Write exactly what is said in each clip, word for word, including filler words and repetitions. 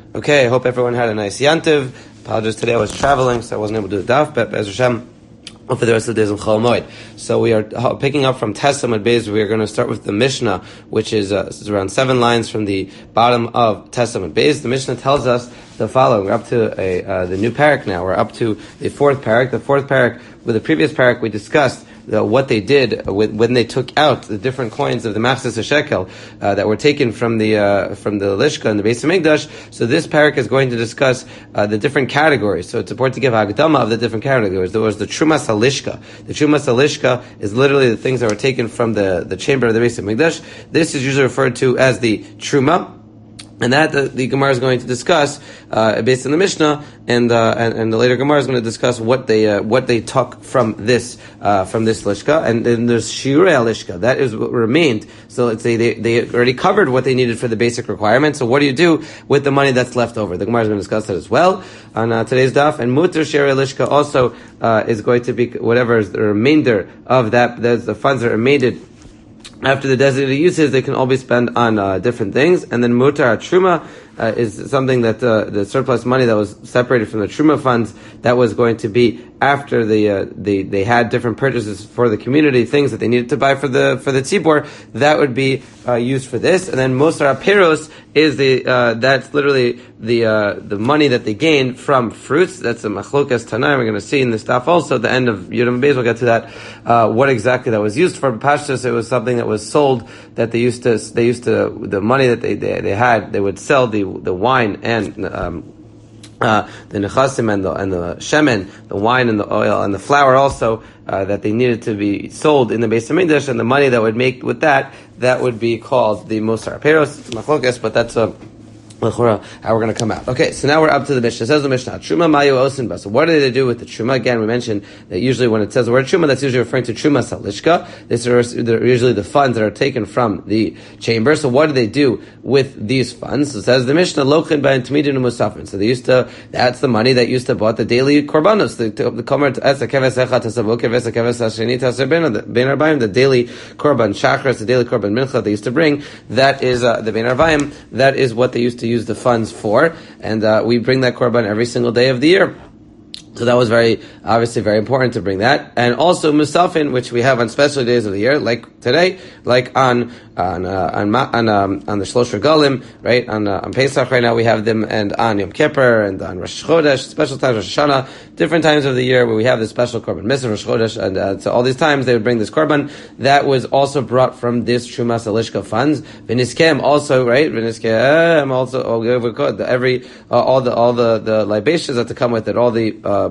Okay, I hope everyone had a nice Yantiv. Apologies, today I was traveling, so I wasn't able to do the daf, but Be'ez Hashem, for the rest of the days in Chol Moed. So we are picking up from Testament Beis. We are going to start with the Mishnah, which is, uh, is around seven lines from the bottom of Testament Beis. The Mishnah tells us the following. We're up to a, uh, the new parak now. We're up to the fourth parak. The fourth parak, with the previous parak, we discussed Uh, what they did with, when they took out the different coins of the Machzis Shekel uh, that were taken from the uh, from the Lishka and the Beis Hamikdash. So this parak is going to discuss uh, the different categories. So it's important to give Hagdama of the different categories. There was the Trumas Halishka. The Trumas Halishka is literally the things that were taken from the, the chamber of the Beis Hamikdash. This is usually referred to as the Truma. And that the, the Gemara is going to discuss uh, based on the Mishnah, and, uh, and and the later Gemara is going to discuss what they uh, what they took from this uh, from this lishka. And then there's Shirei lishka, that is what remained. So let's say they they already covered what they needed for the basic requirements. So what do you do with the money that's left over? The Gemara is going to discuss that as well on uh, today's daf. And Mutter Shirei lishka also uh, is going to be whatever is the remainder of that. There's the funds that are remainder after the designated uses, they can all be spent on uh, different things. And then mutar truma uh, is something that uh, the surplus money that was separated from the truma funds, that was going to be after the uh, the they had different purchases for the community, things that they needed to buy for the for the tzibor, that would be uh, used for this. And then mosar aperos is the uh, that's literally the uh, the money that they gained from fruits. That's a machlokas tanai. We're going to see in the stuff also at the end of Yudam Beis. We'll get to that. Uh, what exactly that was used for? Pashtus, it was something that was sold that they used to they used to the money that they they, they had, they would sell the the wine and um, Uh, the nechasim and the and the shemen, the wine and the oil and the flour also uh, that they needed to be sold in the Beis Hamikdash, and the money that would make with that, that would be called the Mosar Peros. It's machlokas, but that's a how we're going to come out. Okay, so now we're up to the Mishnah. It says the Mishnah, Truma Mayu Osinba. So what do they do with the Truma? Again, we mentioned that usually when it says the word Truma, that's usually referring to Truma Salishka. This is usually the funds that are taken from the chamber. So what do they do with these funds? So it says the Mishnah, Lochin Bayan Tamidin Musafin. So they used to, that's the money that used to bought the daily korbanos, the Komer Esa Keves Echa Tasavok, Keves Keves Hasheni Taser Ben Arbayim, the daily korban Shachras, the daily korban Mincha they used to bring. That is uh, the Ben Arbayim. That is what they used to use the funds for, and uh, we bring that korban every single day of the year. So that was very, obviously very important to bring that. And also Musafin, which we have on special days of the year, like today, like on, on, uh, on, on, um, on the Shlosh Regalim, right? On, uh, on Pesach right now we have them, and on Yom Kippur, and on Rosh Chodesh, special times, Rosh Hashanah, different times of the year where we have this special korban, Mitzvah, Rosh Chodesh, and, uh, so all these times they would bring this korban that was also brought from this Trumas Alishka funds. V'niskem also, right? V'niskem also, oh, every, uh, all the, all the, the libations that to come with it, all the, uh,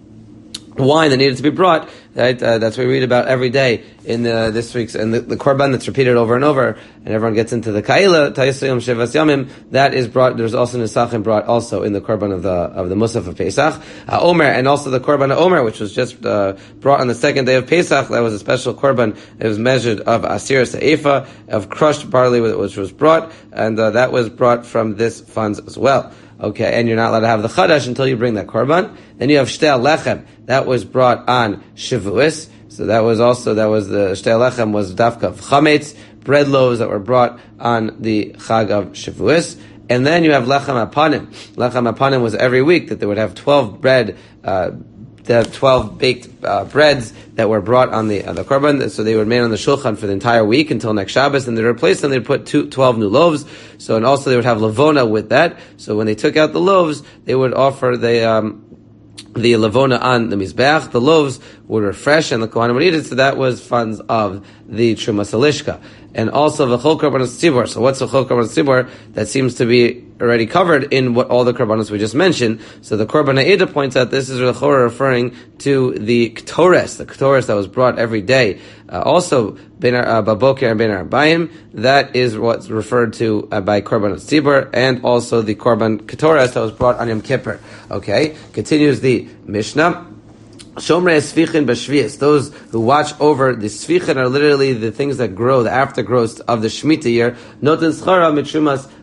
wine that needed to be brought, right? Uh, that's what we read about every day in the, this week's, and the, the korban that's repeated over and over, and everyone gets into the kaila, Taisayim Shevas Yamim, that is brought, there's also Nisachim brought also in the korban of the, of the Musaf of Pesach. Uh, Omer, and also the korban of Omer, which was just, uh, brought on the second day of Pesach, that was a special korban, it was measured of Asir Se'efa, of crushed barley, which was brought, and uh, that was brought from this funds as well. Okay, and you're not allowed to have the chadash until you bring that korban. Then you have shtel lechem, that was brought on Shavuos. So that was also, that was the shtel lechem was dafka of chametz, bread loaves that were brought on the chag of Shavuos. And then you have lechem apanim. Lechem apanim was every week that they would have twelve bread, uh, the twelve baked uh, breads that were brought on the uh, the korban, so they were made on the shulchan for the entire week until next Shabbos, and they replaced them. They'd put two, twelve new loaves. So, and also they would have lavona with that. So when they took out the loaves, they would offer the um, the lavona on the mizbeach. The loaves would refresh, and the kohanim would eat it. So that was funds of the Trumas Alishka. And also the chol korbanos tzibor. So what's the chol korbanos tzibor? That seems to be already covered in what all the korbanos we just mentioned. So the korban ha'eda points out this is referring to the ktores, the ktores that was brought every day. Uh, also, benar uh, baboker and benar bayim. That is what's referred to uh, by korbanos tzibor, and also the korban ktores that was brought on Yom Kippur. Okay, continues the Mishnah. Shomrei Sfichin B'Shvius. Those who watch over the Sfichin are literally the things that grow, the aftergrowth of the Shemitah year. Noten Schara Mitrumas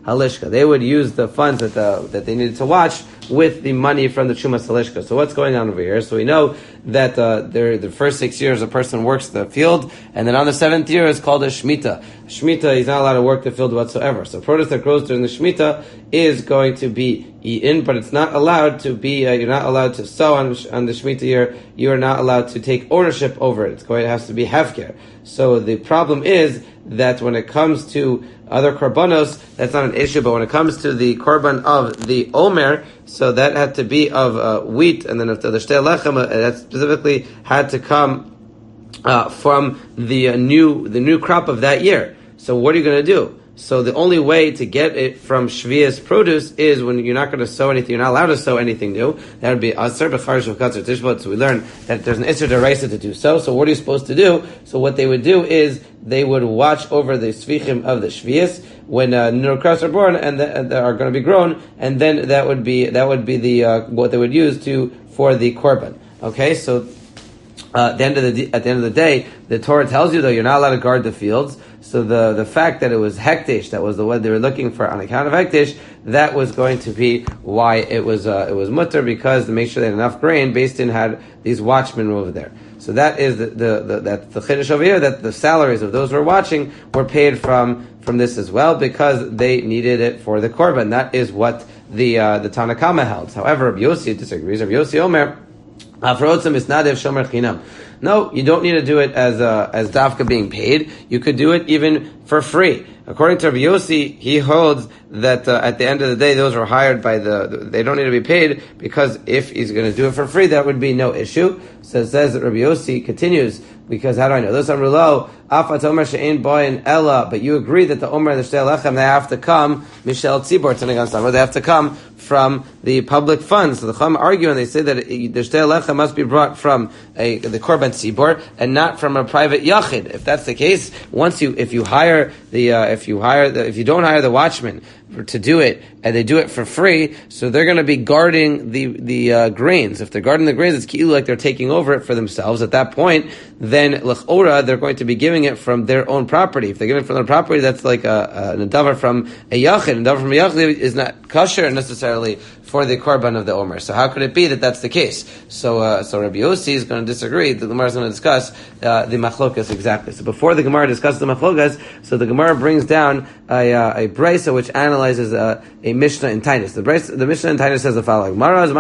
halishka. They would use the funds that the, that they needed to watch with the money from the Trumas halishka. So what's going on over here? So we know that uh, there, the first six years a person works the field, and then on the seventh year is called a shmita. Shmita, he's not allowed to work the field whatsoever. So produce that grows during the shmita is going to be eaten, but it's not allowed to be. Uh, you're not allowed to sow on, on the shmita year. You are not allowed to take ownership over it. It's going. It has to be hefker. So the problem is that when it comes to other korbanos, that's not an issue. But when it comes to the korban of the omer, so that had to be of uh, wheat, and then if the shtei lechem, uh, that specifically had to come uh, from the uh, new the new crop of that year. So what are you going to do? So the only way to get it from Shvias produce is when you're not going to sow anything, you're not allowed to sow anything new. That would be Asar B'charish of Katzar Tishbot. So we learn that there's an Isser D'Oraisa to do so. So what are you supposed to do? So what they would do is they would watch over the Svichim of the Shvias when uh, new crops are born and, the, and they are going to be grown, and then that would be that would be the uh, what they would use to for the korban. Okay, so uh, at the end of the at the end of the day, the Torah tells you though you're not allowed to guard the fields. So the, the fact that it was hektish, that was the word they were looking for on account of hektish, that was going to be why it was uh, it was mutter, because to make sure they had enough grain, Beis Din had these watchmen over there. So that is the the, the that the chiddush over here, that the salaries of those who were watching were paid from from this as well, because they needed it for the korban. That is what the uh, the Tanna Kama held. However, Rabbi Yossi disagrees. Rabbi Yossi Omer, Afrotzim is nadev shomer chinam. No, you don't need to do it as uh, as dafka being paid. You could do it even for free. According to Rabbi Yossi, he holds that uh, at the end of the day, those were hired by the, the, they don't need to be paid, because if he's going to do it for free, that would be no issue. So it says that Rabbi Yossi continues, because how do I know? This Amrulo, Afat Omer she'ein boin ella, but you agree that the Omer and the Shtei Lechem, they have to come, Mishel Tzibor, they have to come from the public funds. So the Chum argue, and they say that the Shtei Lechem must be brought from a, the Korban Tzibor, and not from a private Yachid. If that's the case, once you, if you hire the, uh, if you hire the, if you don't hire the watchman to do it, and they do it for free, so they're going to be guarding the the uh, grains. If they're guarding the grains, it's ki'ilu like they're taking over it for themselves. At that point, then l'chora, they're going to be giving it from their own property. If they're giving it from their property, that's like a, a, a davar from a yachid. A davar from a yachid is not kosher necessarily for the korban of the omer. So how could it be that that's the case? So uh, so Rabbi Yossi is going to disagree. The Gemara is going to discuss uh, the machlokas exactly. So before the Gemara discusses the machlokas, so the Gemara brings down a uh, a brisa which analyzes uh, a Mishnah in Tainus. The brisa, the Mishnah in Tainus says the following: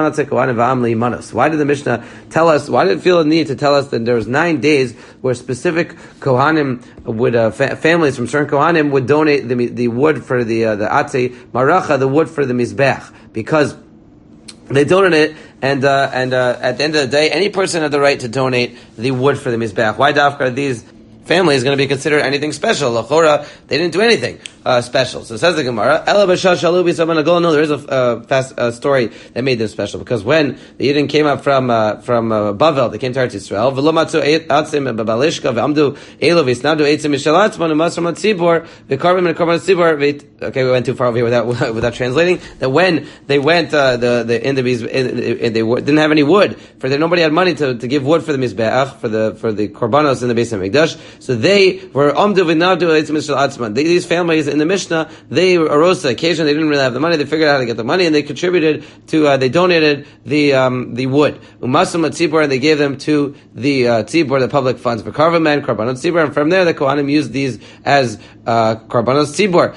Why did the Mishnah tell us? Why did it feel the need to tell us that there was nine days where specific kohanim would uh, fa- families from certain kohanim would donate the the wood for the uh, the atzei maracha, the wood for the mizbech, because they donate it, and uh, and uh, at the end of the day, any person had the right to donate the wood for the mizbech. Why dafka these family is going to be considered anything special? L'chora, they didn't do anything uh, special. So it says the Gemara, Ela b'shah shalu b'saban agol. No, there is a uh, fast uh, story that made them special, because when the Yidden came up from uh, from uh, Bavel, they came to Eretz Yisrael. V'lo matzu atzim b'balishka v'amdu elo v'isnadu eitzim mishal atzman u'masram atzibor v'karvim and karban atzibor. Okay, we went too far over here without without translating. That when they went uh, the the in the in, they didn't have any wood for them. Nobody had money to, to give wood for the mizbeach, for the for the korbanos in the Beis Hamikdash. So they were amdu v'nadu eitzim mishal atzman. These families in the Mishnah, they arose to the occasion. They didn't really have the money. They figured out how to get the money, and they contributed to. Uh, they donated the um, the wood u'masram atzibor, and they gave them to the uh, tzibor, the public funds for karvam and karbanos tzibor. And from there, the kohanim used these as uh, karbanos tzibor.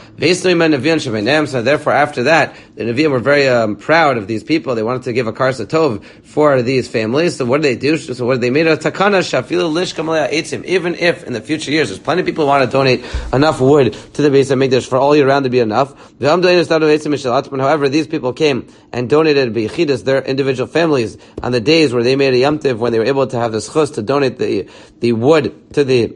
So therefore, after that, the Nevi'im were very um, proud of these people. They wanted to give a karsa tov for these families. So what did they do? So what did they made a takana shafilu lishka malaya eitzim. Even if in the future years there's plenty of people who want to donate enough wood to the Beis Hamikdash for all year round to be enough. However, these people came and donated b'yichidus, their individual families, on the days where they made a yom tiv, when they were able to have the schus to donate the the wood to the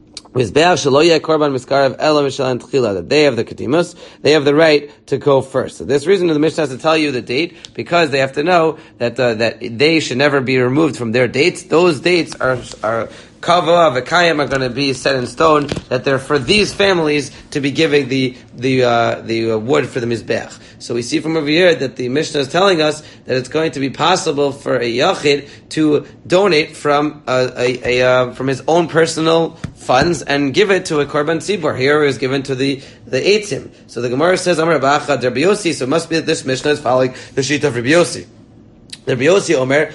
that they have the katimus, they have the right to go first. So this reason the Mishnah has to tell you the date, because they have to know that uh, that they should never be removed from their dates. Those dates are are kava, v'kayim are going to be set in stone, that they're for these families to be giving the the uh, the uh, wood for the mizbeach. So we see from over here that the Mishnah is telling us that it's going to be possible for a yachid to donate from uh, a, a uh, from his own personal funds and give it to a korban tzibur. Here it was given to the the eitzim. So the Gemara says, Amar Abacha Rabbi Yossi. So it must be that this Mishnah is following the sheet of Rabbi Yossi. Rabbi Yossi Omer,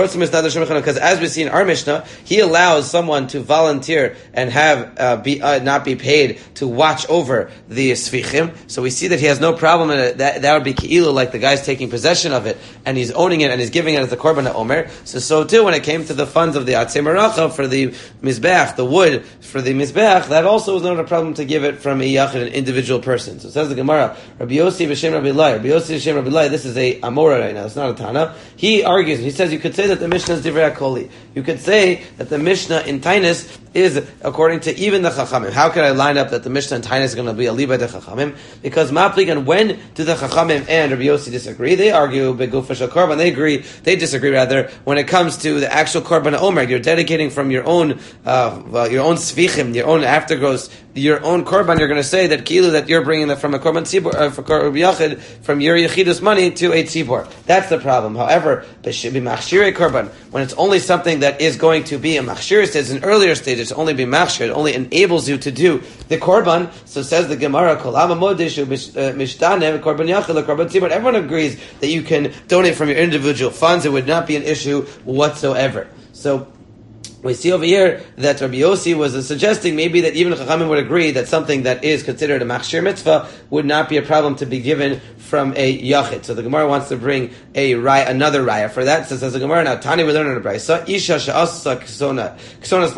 because as we see in our Mishnah, he allows someone to volunteer and have uh, be uh, not be paid to watch over the sfichim. So we see that he has no problem in it. That, that would be ki'ilu, like the guy's taking possession of it and he's owning it and he's giving it as the korban Omer. So so too when it came to the funds of the atzei meracha for the mizbeach, the wood for the mizbeach, that also was not a problem to give it from a yachid, an individual person. So it says the Gemara, Rabbi Yossi b'shem Rabbi Lai, Rabbi Yossi b'shem Rabbi Lai. This is a amora right now. It's not a tana. He argues, he says you could say that the Mishnah is Divrei HaKoli. You could say that the Mishnah in Tainus is according to even the Chachamim. How could I line up that the Mishnah in Tainus is going to be a Liba de Chachamim? Because Maplik, when do the Chachamim and Rabbi Yossi disagree? They argue Begufa Shel Korban. They agree, they disagree rather, when it comes to the actual Korban Omer. You're dedicating from your own, uh, well, your own Svichim, your own aftergrowth, your own Korban. You're going to say that Kilu, that you're bringing that from a Korban Tzibor, uh, for Rabbi Yachid, from your Yechidus money to a Tzibor. That's the problem. However, it should be Machshirei Korban. When it's only something that is going to be a Machshir, it's an earlier stage, it's only be Machshir, it only enables you to do the Korban. So says the Gemara, Kolama Modishu Mishtanem, Korban Yachid, Korban Tzibor. Everyone agrees that you can donate from your individual funds. It would not be an issue whatsoever. So, we see over here that Rabbi Yossi was uh, suggesting maybe that even Chachamim would agree that something that is considered a machshir mitzvah would not be a problem to be given from a yachid. So the Gemara wants to bring a raya, another raya for that. So says the Gemara, now Tani we learn in the Brayso, Isha she'asa ksona, ksonas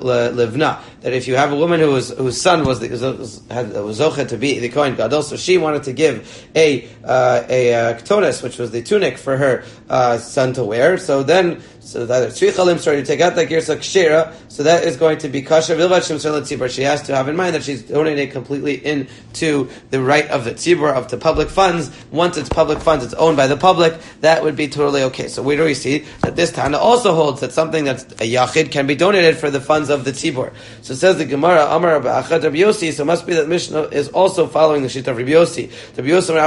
levna, that if you have a woman who was, whose son was, the, was, had, was zochet to be the Kohen Gadol, so she wanted to give a, uh, a, uh, ktonis, which was the tunic for her, uh, son to wear, so then, so that tzrichalim started to take out that girsa kshera, so that is going to be kasher vilvat shemser letzibur. She has to have in mind that she's donating completely into the right of the tzibur, of the public funds. Once it's public funds, it's owned by the public, that would be totally okay. So we already see that this Tana also holds that something that's a yachid can be donated for the funds of the tzibur. So says the Gemara, Amar Ba'achad Rabbi Yossi, so it must be that Mishnah is also following the sheet of Rabbi Yossi. Rabbi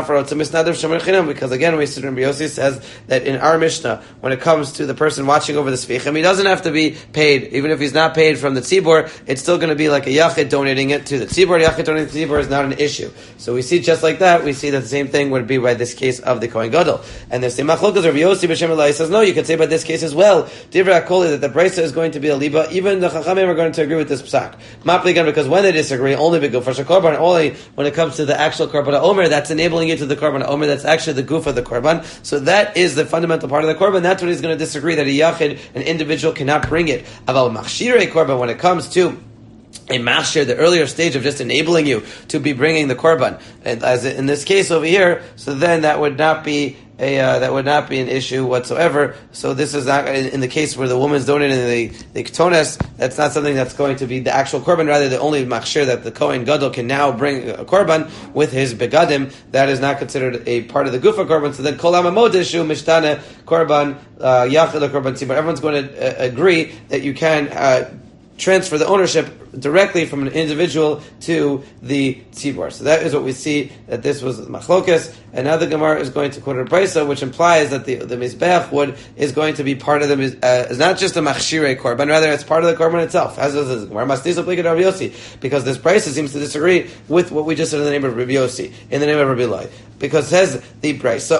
Yossi, because again, we see Rabbi Yossi says that in our Mishnah, when it comes to the person watching over the Sfichim, he doesn't have to be paid. Even if he's not paid from the Tzibor, it's still going to be like a Yachid donating it to the Tzibor. Yachid donating to the Tzibor is not an issue. So we see just like that, we see that the same thing would be by this case of the Kohen Gadol. And the same Machlokas, Rabbi Yossi B'Shem Elai says, no, you could say by this case as well, Divrei HaKoli, that the Brisa is going to be a Liba. Even the Chachamim are going to agree with this Psak. Mapligan, because when they disagree, only be Guf for Korban, only when it comes to the actual Korban Omer, that's enabling you to the Korban Omer, that's actually the Guf of the Korban. So that is the fundamental part of the Korban. That's what he's going to disagree, that a Yachid, an individual, cannot bring it. About Machshirei Korban, when it comes to a machshir, the earlier stage of just enabling you to be bringing the korban, and as in this case over here, so then that would not be a uh, that would not be an issue whatsoever. So this is not in, in the case where the woman's donating the the ketones. That's not something that's going to be the actual korban. Rather, the only machshir that the Kohen Gadol can now bring a korban with his begadim. That is not considered a part of the gufa korban. So then kol hamamodishu mishtane korban yachid korban tzibur. Everyone's going to uh, agree that you can Uh, transfer the ownership directly from an individual to the tzibur. So that is what we see, that this was machlokas, and now the Gemara is going to quote a brisa, which implies that the, the mizbeach wood is going to be part of the, uh, is not just a machshirei korban, rather it's part of the korban itself, as is the Gemara, Rabbi Yossi, because this brisa seems to disagree with what we just said in the name of Rabbi Yossi, in the name of Rabbi Lai. Because it says the brisa,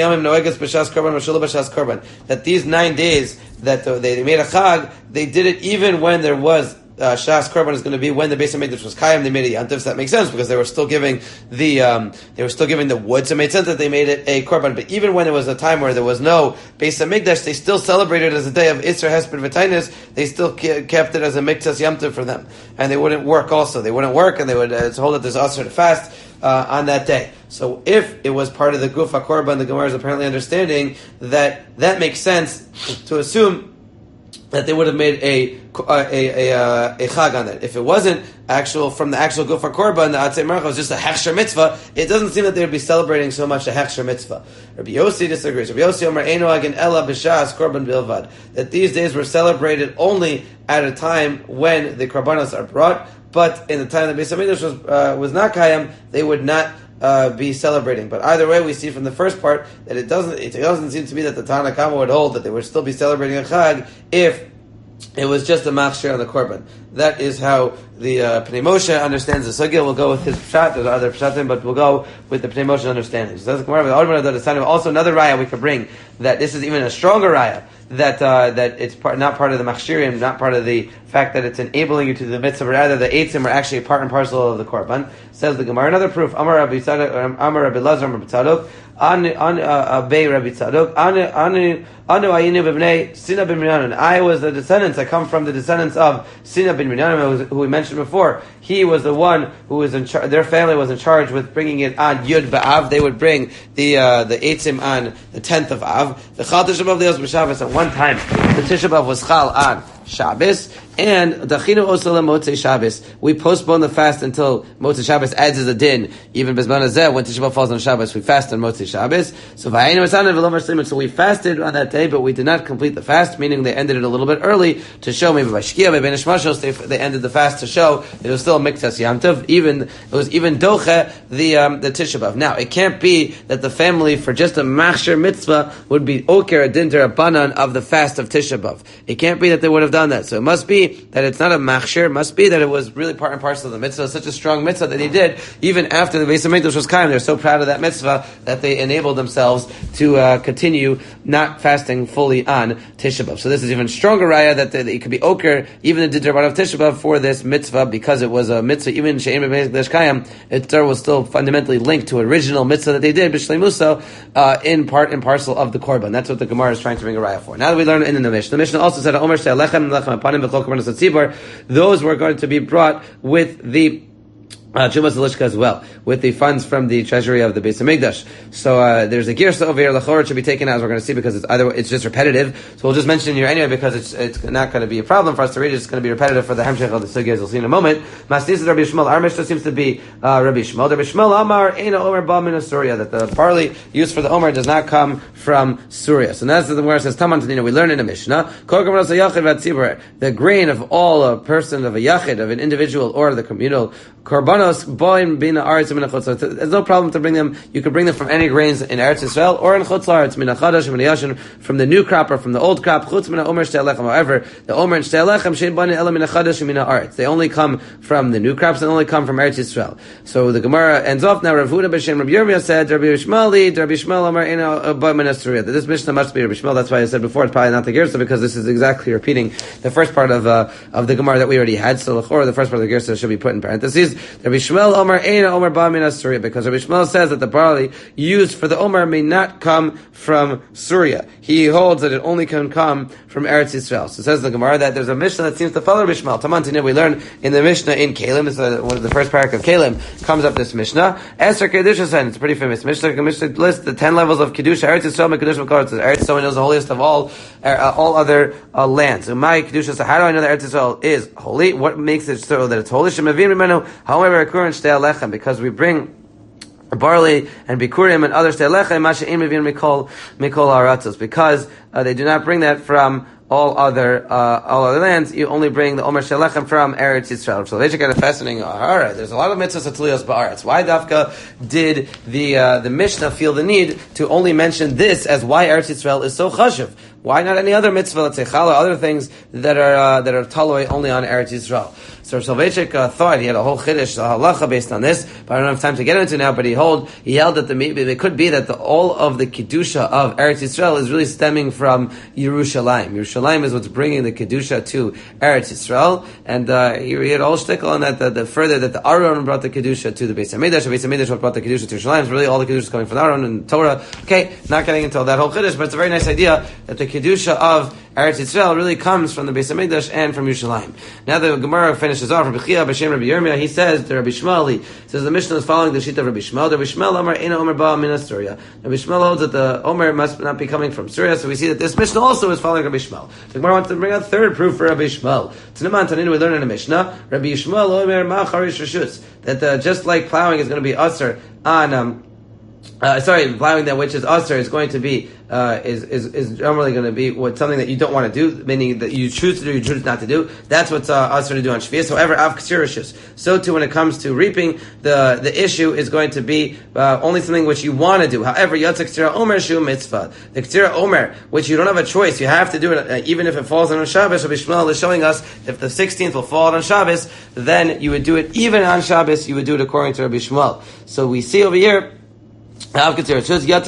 that these nine days that they, they made a chag, they did it even when there was Uh, Shas Korban is going to be when the Beis HaMikdash was Kayim. They made a Yantiv, so that makes sense because they were still giving the um, they were still giving the wood, so it made sense that they made it a Korban. But even when there was a time where there was no Beis HaMikdash, they still celebrated it as a day of Isser Hesped V'Tainis. They still kept it as a Miktas Yamtiv for them, and they wouldn't work. Also, they wouldn't work, and they would uh, hold that there's Asr to fast uh, on that day. So if it was part of the Gufa Korban, the Gemara is apparently understanding that that makes sense to assume that they would have made a a a, a, a chag on that. If it wasn't actual from the actual gufar korban, the Atzei Mercha was just a hechsher mitzvah. It doesn't seem that they would be celebrating so much a hechsher mitzvah. Rabbi Yossi disagrees. Rabbi Yossi Omer Eino Agin Ella B'Shas Korban Bilvad. That these days were celebrated only at a time when the korbanos are brought, but in the time the Beis Hamikdash was uh, was not kayam, they would not Uh, be celebrating. But either way, we see from the first part that it doesn't it doesn't seem to be that the Tanna Kama would hold that they would still be celebrating a Chag if it was just a machshir on the korban. That is how the uh, Pnei Moshe understands the sugya. We'll go with his pshat. There's other pshatim, but we'll go with the Pnei Moshe understanding. So that's also another raya we could bring that this is even a stronger raya that uh, that it's part, not part of the machshirim, not part of the fact that it's enabling you to do the mitzvah, but rather the eitzim are actually part and parcel of the korban. Says the Gemara. Another proof. Amar Rabbi Tzadok, Amar Rabbi Lazar, Amar Rabbi Tzadok, An An Abei Rabbi Tzadok, An An Anu Ayinu B'Bnei Sina bin Minyamin. I was the descendants. I come from the descendants of Sina bin Minyamin, who we mentioned before. He was the one who was in charge. Their family was in charge with bringing it on Yud B'Av. They would bring the uh, the eitzim on the tenth of Av. The Chal Tisha B'Av Leos B'Shabbos. At one time, the Tisha B'Av was Chal on Shabbos, and Dachinu Osala Motzei Shabbos. We postpone the fast until Motzei Shabbos adds as a din. Even Bezman Hazeh, when Tisha B'Av falls on Shabbos, we fast on Motzei Shabbos. So Vayinu Esanav V'Lo Marshlimim. So we fasted on that day, but we did not complete the fast, meaning they ended it a little bit early to show maybe by Shkia, by Ben Ishmashos, they, they ended the fast to show it was still a Miktas Yom Tov. Even it was even Doche the um, the Tisha B'Av. Now it can't be that the family for just a Machshir mitzvah would be Oker a din derabanan of the fast of Tisha B'Av. It can't be that they would have done that. So it must be that it's not a machshir. It must be that it was really part and parcel of the mitzvah. Such a strong mitzvah that they did even after the Beis Hamikdash was kaim. They're so proud of that mitzvah that they enabled themselves to uh, continue not fasting fully on Tisha B'Av. So this is even stronger raya that, that it could be oker even the Didra of Tisha B'Av for this mitzvah because it was a mitzvah. Even she'em Beis Hamikdash kaim, it was still fundamentally linked to original mitzvah that they did b'shlei musa uh, in part and parcel of the korban. That's what the Gemara is trying to bring a raya for. Now that we learn in the Mishnah, the Mishnah also said Omer she'alechem lechem apanim v'chol korbanos hatzibur. Those were going to be brought with the Uh, Chumas Elishka as well, with the funds from the treasury of the Beis Hamikdash. So uh, there's a girsa over here. Lachor should be taken out, as we're going to see, because it's either it's just repetitive. So we'll just mention it here anyway, because it's it's not going to be a problem for us to read it. It's going to be repetitive for the Hamshech of the Sugya, as we'll see in a moment. Mastis is Rabbi Shmuel. Our Mishnah seems to be uh, Rabbi Shmuel. Rabbi Shmuel Amar Eina Omer Ba Min Surya, that the barley used for the Omer does not come from Surya. So that's the where it says Taman Tanina. We learn in the Mishnah the grain of all a person of a yachid, of an individual or the communal korbanos boim bina aretz min chutz. There's no problem to bring them. You could bring them from any grains in Eretz Yisrael or in chutz la'aretz min chadash min yashin, from the new crop or from the old crop. Chutz min omer shtei lechem. However, the omer and shtei lechem shein bani ela min chadash min aretz. They only come from the new crops and only come from Eretz Yisrael. So the Gemara ends off now. Rav Huda b'shem Rabbi Yirmiyah said Rabbi Yishmaeli, Rabbi Yishmael Amar ina ba min Surya. This Mishnah must be Rabbi Yishmael. That's why I said before it's probably not the Gersa, because this is exactly repeating the first part of uh, of the Gemara that we already had. So l'chor, the first part of the Gersa should be put in parentheses. Rabbi Yishmael Omer Eina Omer Ba Min Surya, because Rabbi Shmuel says that the barley used for the Omer may not come from Surya. He holds that it only can come from Eretz Yisrael. So it says the Gemara that there's a Mishnah that seems to follow Rabbi Shmuel. Tamantineh, we learn in the Mishnah in Kalim, it's uh, one of the first parak of Kalim, comes up this Mishnah. Esther Kedusha, and it's a pretty famous Mishnah. The Mishnah lists the ten levels of Kedusha. Eretz Yisrael, Kedusha, Mekor. Eretz Yisrael is the holiest of all uh, all other uh, lands. So my Kedusha, so how do I know that Eretz Yisrael is holy? What makes it so that it's holy? Shemavim Rimenu, however, Akurin Shtei Alechem, because we bring barley and bikurim and other shtelechem masha im mevin mikol mikol haratzos, because uh, they do not bring that from all other uh, all other lands. You only bring the omer shelechem from Eretz Yisrael. So they just get a fascinating. All right, there's a lot of mitzvahs atlios ba'aretz. Why Dafka did the uh, the Mishnah feel the need to only mention this as why Eretz Yisrael is so chashuv? Why not any other mitzvah, let's say challah, other things that are uh, that are taloi only on Eretz Yisrael? So Soloveitchik uh, thought he had a whole chiddush uh, halacha based on this, but I don't have time to get into it now. But he held he held that the maybe it could be that the, all of the kedusha of Eretz Yisrael is really stemming from Yerushalayim. Yerushalayim is what's bringing the kedusha to Eretz Yisrael, and uh, he, he had a whole shtickle on that. The, the further that the Aron brought the kedusha to the Beis Hamikdash, the Beis Hamikdash brought the kedusha to Yerushalayim. So really, all the kedusha is coming from the Aron and Torah. Okay, not getting into that whole chiddush, but it's a very nice idea that the kedusha of Eretz Yisrael really comes from the Beis Hamikdash and from Yerushalayim. Now the Gemara finishes off. Rabbi Chia b'Shem Rabbi Yirmiyah, he says to Rabbi Shmuel, says the Mishnah is following the sheet of Rabbi Shmuel. Rabbi Shmuel Omer Eina Omer Ba Min Surya. Rabbi Shmuel holds that the Omer must not be coming from Surya, so we see that this Mishnah also is following Rabbi Shmuel. The Gemara wants to bring out third proof for Rabbi Shmuel. Taniman Taninu, we learn in the Mishnah, Rabbi Shmuel Omer Ma Charish Rishus, that uh, just like plowing is going to be usher on. Um, Uh, sorry, plowing that which is usher is going to be uh, is, is is generally going to be what something that you don't want to do, meaning that you choose to do, you choose not to do. That's what's uh, usher to do on Shvius. However, av ksirishus. So too, when it comes to reaping, the the issue is going to be uh, only something which you want to do. However, yatzak ksira omer shu mitzvah. The ksira omer, which you don't have a choice, you have to do it, uh, even if it falls on Shabbos. Rabbi Shmuel is showing us if the sixteenth will fall on Shabbos, then you would do it even on Shabbos. You would do it according to Rabbi Shmuel. So we see over here. We see that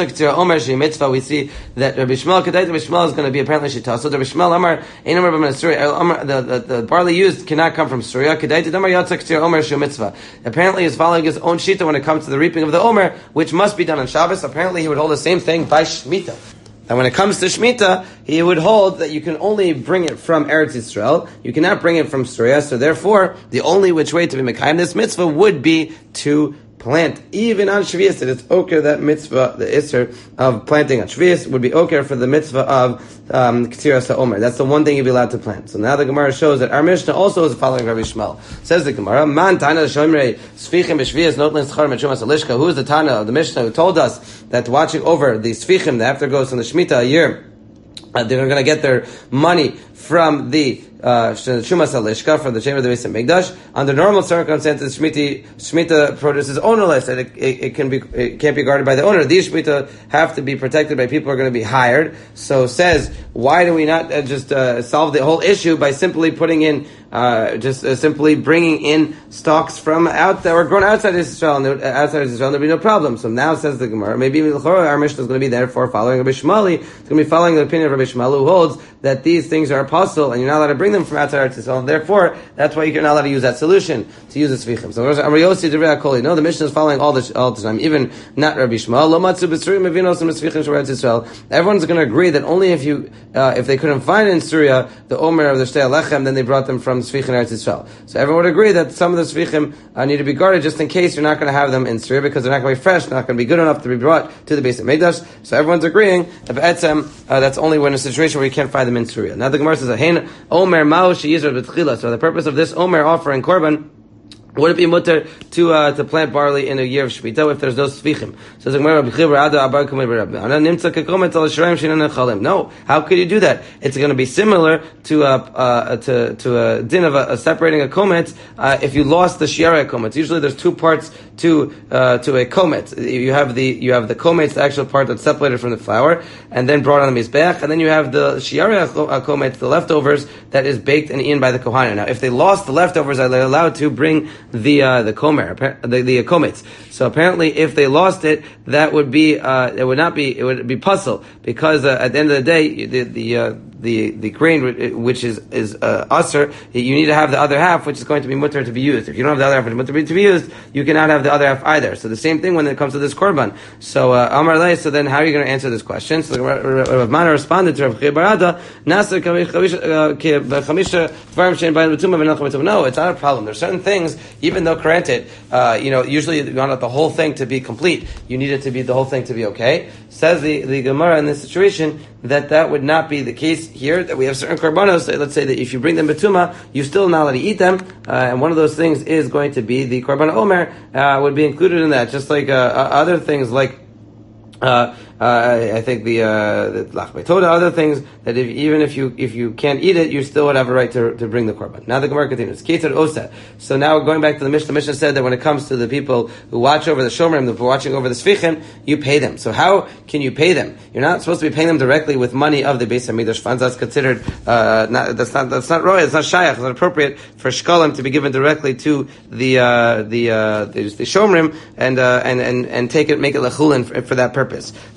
Rabbi Shmuel Rabbi Shmuel is going to be apparently Shita. So Rabbi Shmuel Amar, the, the, the barley used cannot come from Surya. Apparently he's following his own Shita when it comes to the reaping of the Omer, which must be done on Shabbos. Apparently he would hold the same thing by Shemitah. And when it comes to Shemitah, he would hold that you can only bring it from Eretz Yisrael. You cannot bring it from Surya. So therefore, the only which way to be Mekayim this mitzvah would be to plant. Even on Shvius, it is okay that mitzvah, the Isser of planting on Shvius would be okay for the mitzvah of um, K'tiras HaOmer. That's the one thing you'd be allowed to plant. So now the Gemara shows that our Mishnah also is following Rabbi Shmuel. Says the Gemara, Man Tana Shomrei Sfichim B'Shvius Notlin Schar Mechumas Alishka. Who is the Tana of the Mishnah who told us that watching over the Sfichim, the after goes from the Shemitah a year, uh, they're going to get their money from the Uh, Shumas Alishka from the chamber of the Beis Hamikdash. Under normal circumstances, Shemitah, Shemitah produce is ownerless, and it, it, it can be it can't be guarded by the owner. These Shemitah have to be protected by people who are going to be hired. So says, why do we not uh, just uh, solve the whole issue by simply putting in, uh, just uh, simply bringing in stocks from out that were grown outside Israel, and there, outside Israel, there'll be no problem. So now says the Gemara, maybe our Mishnah is going to be therefore following Rabbi Shmuel. It's going to be following the opinion of Rabbi Shmuel, who holds that these things are apostle, and you're not allowed to bring them from outside Eretz Yisrael, and therefore that's why you're not allowed to use that solution to use the Svichim. So no, the Mishnah is following all the all the time, even not Rabbi Shmuel. Everyone's going to agree that only if you uh, if they couldn't find in Syria the Omer of the Shtei Alechem, then they brought them from Svichim Eretz Yisrael. So everyone would agree that some of the Svichim uh, need to be guarded just in case you're not going to have them in Syria because they're not going to be fresh, not going to be good enough to be brought to the Beis Hamikdash. So everyone's agreeing that uh, that's only when a situation where you can't find them in Syria. Now the Gemara says, "Hein Omer Mao Sheyizar B'Tchila." So the purpose of this Omer offering korban, would it be mutter to uh, to plant barley in a year of Shemitah if there's no Svichim? So the Gemara, no, how could you do that? It's going to be similar to uh, uh, to to a din of a, a separating a kometz uh, if you lost the shiara kometz. Usually there's two parts to uh, to a kometz. You have the you have the kometz, the actual part that's separated from the flour, and then brought on the mizbeach, and then you have the shiara kometz, the leftovers that is baked and eaten by the kohanim. Now, if they lost the leftovers, are they allowed to bring the uh, the komer, the the kometz? So apparently, if they lost it, that would be uh, it would not be it would be puzzle because uh, at the end of the day, the the uh, the the grain which is is uh, usher, you need to have the other half, which is going to be mutter to be used. If you don't have the other half, which is mutter to be used, you cannot have the other half either. So the same thing when it comes to this korban. So uh, Amar Lei, so then how are you going to answer this question? So Rav Mana responded to Rav Chia Barada, Nasser Chamisha Dvarim Shein Bayin B'Tumah V'Nacham B'Tumah. No, it's not a problem. There's certain things, even though granted, uh, you know, usually you want the whole thing to be complete. You need it to be the whole thing to be okay. Says the the Gemara in this situation that that would not be the case here. That we have certain korbanos. Let's say that if you bring them B'Tumah, you still not allowed to eat them, uh, and one of those things is going to be the korban omer uh, would be included in that, just like uh, other things like. Uh, uh, I think the lach betoda, other things that if, even if you if you can't eat it, you still would have a right to to bring the korban. Now the Gemara continues. Keter osa. So now going back to the Mishnah, the Mishnah said that when it comes to the people who watch over the shomrim, who are watching over the svichim, you pay them. So how can you pay them? You're not supposed to be paying them directly with money of the Beis Hamikdash funds. That's considered uh, not that's not that's not roy. It's not shayach. It's not appropriate for shkolim to be given directly to the uh, the, uh, the the shomrim and uh, and and and take it make it lechulin for, for that purpose. So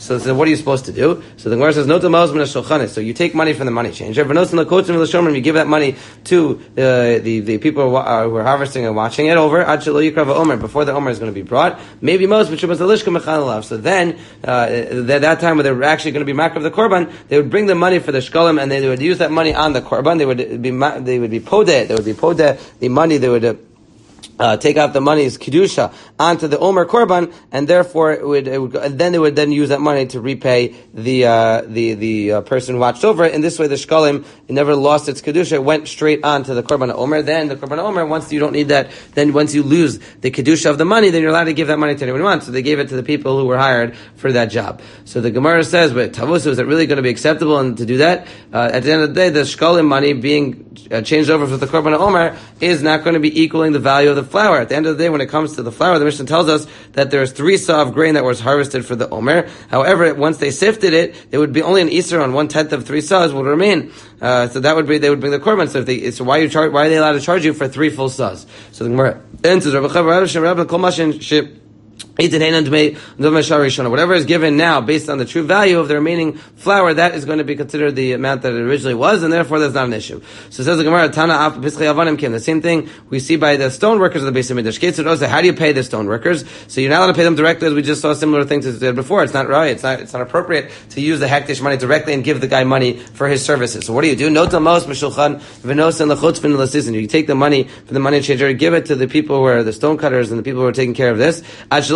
So, so what are you supposed to do? So the Gemara says, "No tamaz min hashulchanis." So you take money from the money changer. You give that money to uh, the the people who are, who are harvesting and watching it over before the omer is going to be brought. Maybe most, but so then uh, at that time when they were actually going to be makar of the korban, they would bring the money for the shkalim and they would use that money on the korban. They would be they would be podeh. They would be podeh the money. They would. Uh, Uh, take out the money's kedusha onto the omer korban, and therefore it would, it would and then they would then use that money to repay the uh, the the uh, person who watched over it. In this way, the shkalim never lost its kedusha; it went straight onto the korban omer. Then the korban omer, once you don't need that, then once you lose the kedusha of the money, then you're allowed to give that money to anyone you want. So they gave it to the people who were hired for that job. So the Gemara says, "But Tavusu, is it really going to be acceptable and to do that?" Uh, at the end of the day, the shkalim money being uh, changed over for the korban omer is not going to be equaling the value of the flour. At the end of the day, when it comes to the flour, the Mishnah tells us that there's three saw of grain that was harvested for the omer. However, once they sifted it, it would be only an Easter on one tenth of three saws will remain. Uh, so that would be, they would bring the korban. So if they, so why are you char- why are they allowed to charge you for three full saws? So the Gemara answers, whatever is given now based on the true value of the remaining flour, that is going to be considered the amount that it originally was, and therefore that's not an issue. So it says the Gemara, Tana the same thing we see by the stone workers of the Beis Hamikdash. How do you pay the stone workers? So you're not allowed to pay them directly, as we just saw similar things as we did before. It's not right. It's not. It's not appropriate to use the hektish money directly and give the guy money for his services. So what do you do? You take the money from the money changer, give it to the people who are the stone cutters and the people who are taking care of this.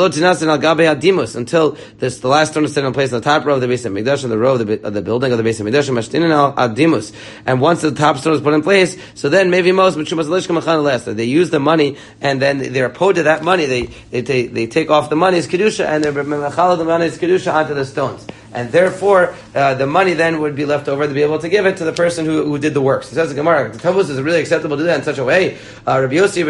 Until this, the last stone is set in place on the top row of the Beis Hamikdash, on the row of the, of the building of the Beis Hamikdash, and once the top stone is put in place, so then maybe most they use the money and then they're opposed to that money. They they they, they take off the money's kedusha and they're mechala the money's kedusha onto the stones. And therefore, uh, the money then would be left over to be able to give it to the person who, who did the work. So it says the Gemara, the Tavus is it really acceptable to do that in such a way? Uh, Rabbi Yossi,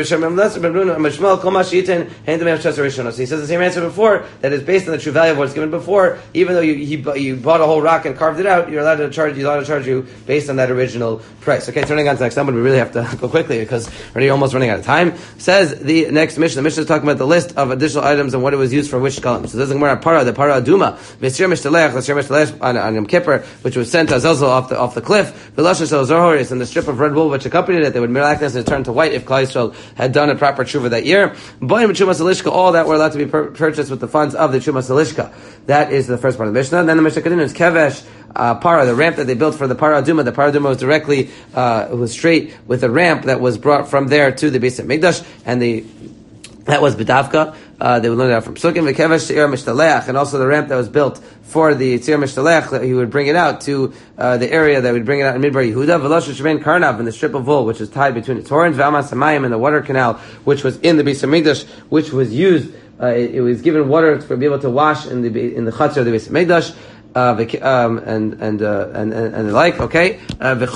so he says the same answer before, that is based on the true value of what's given before. Even though you, he, you bought a whole rock and carved it out, you're allowed to charge, you're allowed to charge you based on that original price. Okay, turning on to the next one, but we really have to go quickly because we're already almost running out of time. Says the next mission, the mission is talking about the list of additional items and what it was used for which columns. So this is the Gemara, para, the para aduma, v'sir mishtalech, on, on Yom Kippur, which was sent to Azazel off the off the cliff, and the strip of red wool which accompanied it, they would miraculously turn to white if Klal Yisrael had done a proper tshuva that year. All that were allowed to be pur- purchased with the funds of the Trumas Halishka. That is the first part of the Mishnah. And then the Mishnah continues, Kevesh, uh, para, the ramp that they built for the Para Aduma. The Para Aduma was directly, uh, was straight with a ramp that was brought from there to the Beis Hamikdash, and the that was B'davka. Uh, they would learn that from Psukim, V'kevesh Seir Mishtaleach, and also the ramp that was built for the Seir Mishtaleach, that he would bring it out to uh, the area that would bring it out in Midbar Yehuda, V'losh Shemain Karnav, and the strip of wool, which was tied between its horns, V'amas Hamayim, and the water canal, which was in the Beis Hamikdash, which was used, uh, it, it was given water to be able to wash in the in the Chatzar of the Beis Hamikdash. Uh, um, and and, uh, and and and the like, okay. Uh, the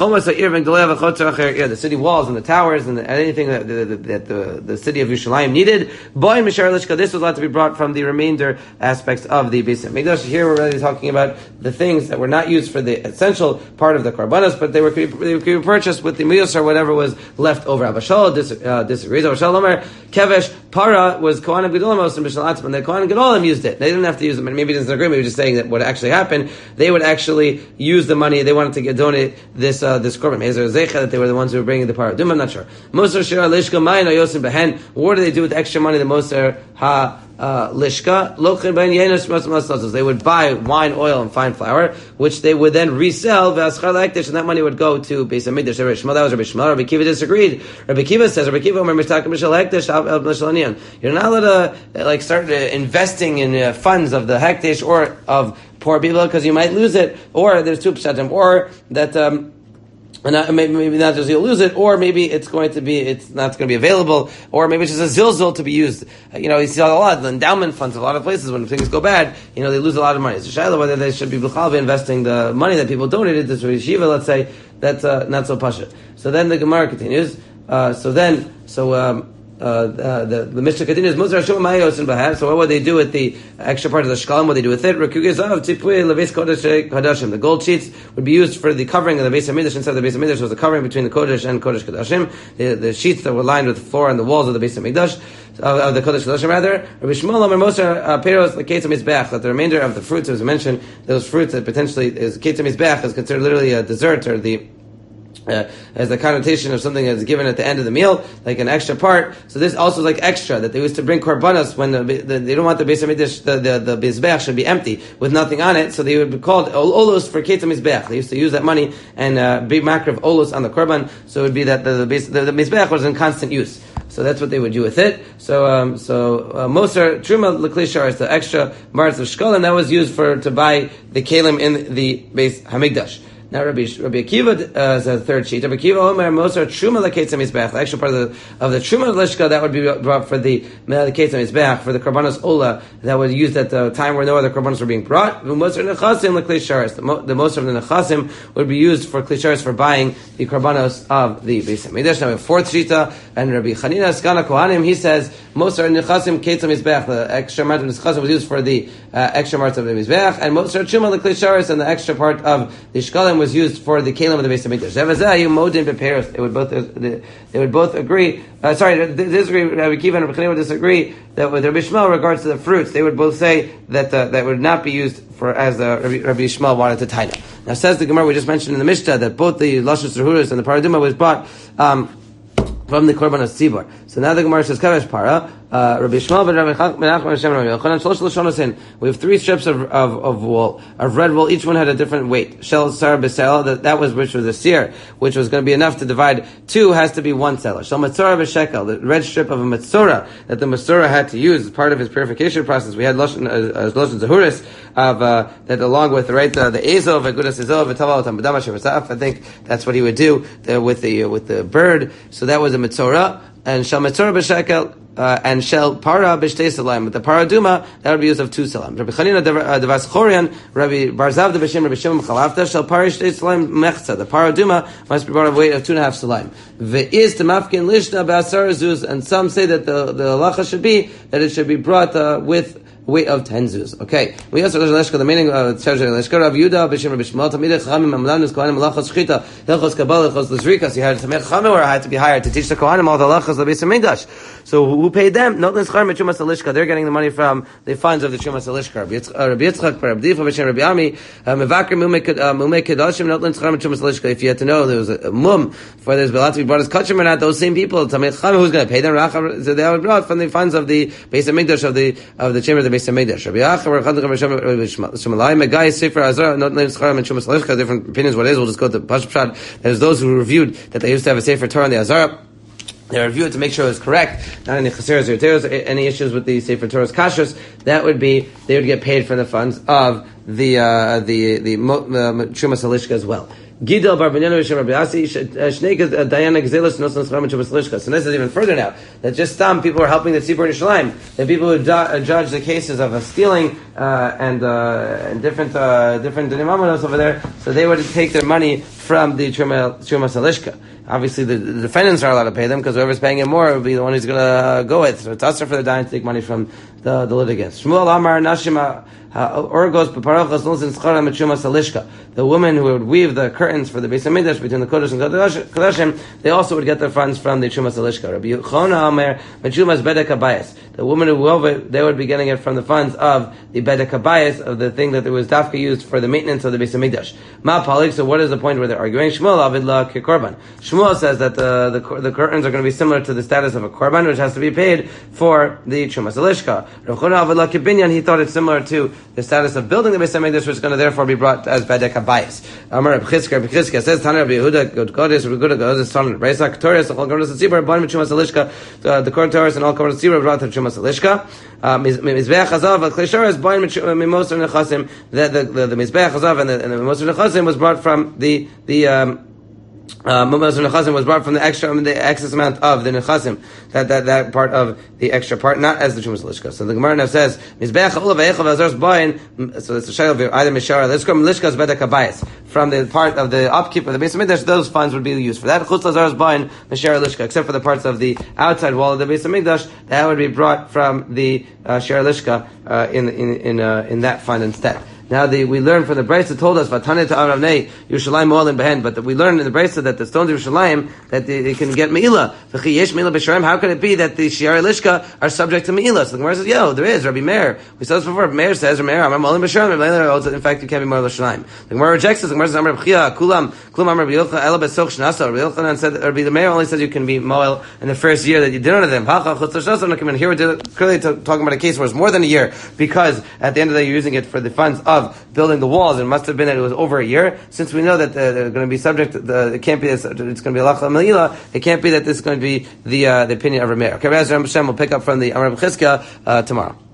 city walls and the towers and, the, and anything that, the, that the, the city of Yerushalayim needed. This was allowed to be brought from the remainder aspects of the Beis Hamikdash. Here we're really talking about the things that were not used for the essential part of the karbanos, but they were could be, they could be purchased with the miyos or whatever was left over. Abashal dis, uh, disagrees. Abashal Omer Kevesh para was Kohanim Gedolim most in Bishul Atzman. The Kohanim Gedolim used it. They didn't have to use it. Maybe it doesn't agree. Maybe just saying that what actually happened. They would actually use the money. They wanted to get, donate this uh, this korban. That they were the ones who were bringing the paradum. I'm not sure. What do they do with the extra money? The Moser ha uh, lishka. They would buy wine, oil, and fine flour, which they would then resell. And that money would go to Beis Hamikdash. That was Rabbi Shmuel. Rabbi Kiva disagreed. Rabbi Kiva says, Rabbi Kiva, you're not allowed to like start investing in uh, funds of the hektish or of poor people because you might lose it, or there's two pshatim, or that um, not, maybe, maybe not just you'll lose it, or maybe it's going to be it's not going to be available, or maybe it's just a zilzul to be used. Uh, you know, you see a lot of the endowment funds, a lot of places when things go bad, you know, they lose a lot of money. It's a shayla whether they should be b'chalva investing the money that people donated to yeshiva. Let's say that's uh, not so pasha. So then the Gemara continues. Uh, so then, so. Um, Uh, uh, the, the Mishnah continues, Musar Shum Mayos and Bahar. So what would they do with the extra part of the shkalim? What would they do with it? The gold sheets would be used for the covering of the Beis Hamikdash. Inside the Beis Hamikdash was a covering between the Kodesh and Kodesh Kodashim. The, the sheets that were lined with the floor and the walls of the Beis Hamikdash, of, of the Kodesh Kodashim rather. Rabbi Shmuel Amar Moser Peros L'Ketzah Mizbeach, that the remainder of the fruits, as we mentioned, those fruits that potentially is Ketzah Mizbeach is considered literally a dessert, or the Uh, as the connotation of something that's given at the end of the meal, like an extra part. So this also is like extra, that they used to bring korbanos when the, the, they don't want the Beis Hamikdash, the, the, the Mizbeach should be empty with nothing on it, so they would be called olos for Ketzah Mizbeach. They used to use that money and uh, be makar of olos on the korban, so it would be that the, the, the, the Mizbeach was in constant use. So that's what they would do with it. So, um, so uh, Moser Truma L'Kli Sharis, the extra marts of shkolim, that was used for to buy the kelim in the Beis Hamikdash. Now Rabbi, Rabbi Akiva uh, is a third sheet. Rabbi Akiva Omer Moser Truma L'Ketzah Mizbeach. The extra part of the of the Truma Lishka that would be brought for the L'Ketzah Mizbeach, for the Korbanos Ola that was used at the time where no other Korbanos were being brought. Moser Nechasim L'Kli Sharis. The Moser of the Nechasim would be used for Kli Sharis for buying the Korbanos of the Beis Hamikdash. Now we have fourth shita, and Rabbi Chanina Skana Kohanim, he says Moser Nechasim Ketzah Mizbeach. The extra part of the Nechasim was used for the uh, extra parts of the Mizbeach, and Moser Truma L'Kli Sharis, and the extra part of the Shkalim was used for the kelim of the Beis Hamikdash. They would both they would both agree. Uh, sorry, they disagree. Rabbi Akiva and Rabbi Chanina would disagree that with Rabbi Shmuel, in regards to the fruits, they would both say that uh, that would not be used for as uh, Rabbi, Rabbi Shmuel wanted to taina. Now says the Gemara we just mentioned in the Mishnah that both the Lashus Rehudas and the Paraduma was bought um, from the Korban of Tzibor. So now the Gemara says Kavesh Para. Uh, Rabbi Shmuel ben Rabbi Menachem Hashem Rabbi Yochanan Shlosh Lashonos in. We have three strips of, of, of wool, of red wool. Each one had a different weight. Shel Sar B'Sel, that, that was which was a seer, which was going to be enough to divide two, has to be one seller. Shel Matzora B'Shekel, the red strip of a Matzora that the Matzora had to use as part of his purification process. We had Lashon uh, Lashon Zahuris of uh, that, along with right the the Ezov, Agudas Ezov, V'Taval Tambadama Shevasaf. I think that's what he would do uh, with the uh, with the bird. So that was a Matzora. And Shel Matzora B'Shekel, Uh, and shel para b'shtei salam. But the paraduma, that would be used of two salam. Rabbi Chanina devas chorian, Rabbi Barzavda b'shem Rabbi Shimon Chalafta, shel para shtei salam mechza. The paraduma must be brought of weight of two and a half salam. Ve'is temafkin lishna b'asar zuz, and some say that the the halacha should be that it should be brought uh, with weight of ten zuz. Okay. We also the meaning of Tzarja Leshka Rav Yudah b'shem Rabbi Shmuel Tamidei Chachamim Amlanus Kohanim Malachos Shchita Hilchos Kabbalah Hilchos Lizrikas. You had to make Chachamim, or I had to be hired to teach the Kohanim all the halachos of the Beis Hamikdash. So who paid them? Not L'Schar Mitchumas Alishka. They're getting the money from the funds of the Chumas Alishka. Rabbi Yitzchak, Rabbi Difa b'shem Rabbi Ami Mevakar Mumei Kedoshim Not L'Schar Mitchumas Alishka. If you had to know there was a mum for there's allowed to be brought as kachim or not, those same people Tamid Chachamim, who's going to pay them? So they were brought from the funds of the Beis Hamikdash, of the of the chamber of the Beis Hamikdash. Rabbi different opinions what it is. We'll just go to Pashut Pshat. There's those who reviewed that they used to have a Sefer Torah on the Azara. They reviewed it to make sure it was correct, not any chaseras or teros, any issues with the Sefer Torah's kashrus. That would be, they would get paid from the funds of the uh, the the Chumas Halishka as well. Gidel bar Binyamin b'shem Rabbi Asi Shnei Dayana Gzelos Nosnos Chram Chumas Halishka. So this is even further now. That just some people are helping the Tzibur in Yerushalayim. That people would do, judge the cases of uh, stealing uh, and uh, and different uh, different dinamanos over there. So they would take their money from the Chumas Halishka. Obviously, the, the defendants are allowed to pay them because whoever's paying it more will be the one who's going to uh, go with. So it's usher for the dying to take money from the, the litigants. Shmuel Amar Nashima Orgos Paparachas Nulzin Scharam Chumas Halishka. The women who would weave the curtains for the Beis Hamikdash between the Kodesh and Kodashim, they also would get their funds from the Chumas Halishka. Rabbi Yochanan Amar Mechumas Bedek Habayis. The woman who wove it, they would be getting it from the funds of the Bedek Habayis, of the thing that there was dafka used for the maintenance of the Beis Hamikdash. Ma Palik. So what is the point where they're arguing? Shmuel Avidla Kikorban. Shmuel says that the, the the curtains are going to be similar to the status of a korban, which has to be paid for the Chumas Halishka. Rav Chona Avidla Kibinyan, he thought it's similar to the status of building the Beis Hamikdash, which is going to therefore be brought as Bedek Habayis. Amar Reb Chizkiya, Reb Chizkiya says, Tana Rabbi Yehuda, God Kodesh, Reb Yehuda, God Kodesh, Tana Reb Reisa, Ketorius, all Korbanos Tzibur, Banim Chumas Halishka, the Korbanos and all Korbanos Tzibur brought to Chumas Halishka. Mizbeach Hazav, Klei Sharis, Banim Mimosar Nechasim, the the the Mizbeach Hazav and the and the Mimosar Nechasim was brought from the the um Uh, Mimosar Nechasim was brought from the extra, I mean, the excess amount of the Nechasim, that, that, that part of the extra part, not as the Chumas Halishka. So the Gemara now says, Mizbeach Olav Echav Azar's Bayin, so it's a shayla of either Mishara, let's go Milishka's Bedek Habayis. from the part of the upkeep of the Beis Hamikdash, those funds would be used for that. Chutz lazar is buying Shara Lishka, except for the parts of the outside wall of the Beis Hamikdash, that would be brought from the uh, Shara Lishka uh, in in in, uh, in that fund instead. Now the, we learned from the Brisa that told us Vatane to Aravnei Yerushalayim Mo'alim Behen, but we learned in the Brisa that the stones of Yerushalayim that they, they can get Me'ilah. V'chi yesh Me'ilah b'Sharem. How could it be that the Shi'ar Lishka are subject to Me'ilah? So the Gemara says, yo, there is. Rabbi Meir. We saw this before. Meir says, Rabbi Meir, Amar Mo'alim b'Sharem. In fact, you can't be Mo'alim b'Sharem. The Gemara rejects this. The Gemara says, Amar B'chia Kulam Kulam Amar B'Yochanan Ela B'Soch Shnasa. Rabbi Yochanan said, Rabbi Meir only says you can be Mo'al in the first year that you did none of them. Hacha Chutz L'Shnasa. Here we're clearly talking about a case where it's more than a year, because at the end of the day you're using it for the funds of building the walls. It must have been that it was over a year. Since we know that uh, they're going to be subject, to the, it can't be this, it's going to be Alach Me'ilah. It can't be that this is going to be the uh, the opinion of Rameir. Okay, Hashem will pick up from the Amar B'Chizkiah uh, tomorrow.